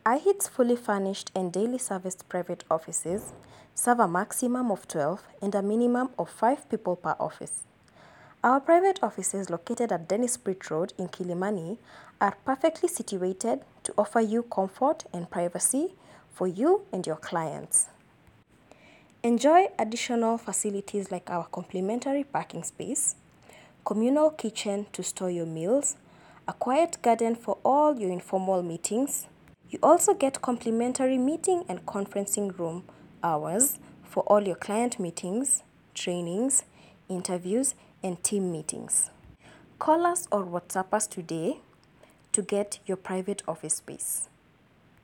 iHit's fully furnished and daily serviced private offices serve a maximum of 12 and a minimum of 5 people per office. Our private offices located at Dennis Pritt Road in Kilimani are perfectly situated to offer you comfort and privacy for you and your clients. Enjoy additional facilities like our complimentary parking space, communal kitchen to store your meals, a quiet garden for all your informal meetings. You also get complimentary meeting and conferencing room hours for all your client meetings, trainings, interviews, and team meetings. Call us or WhatsApp us today to get your private office space.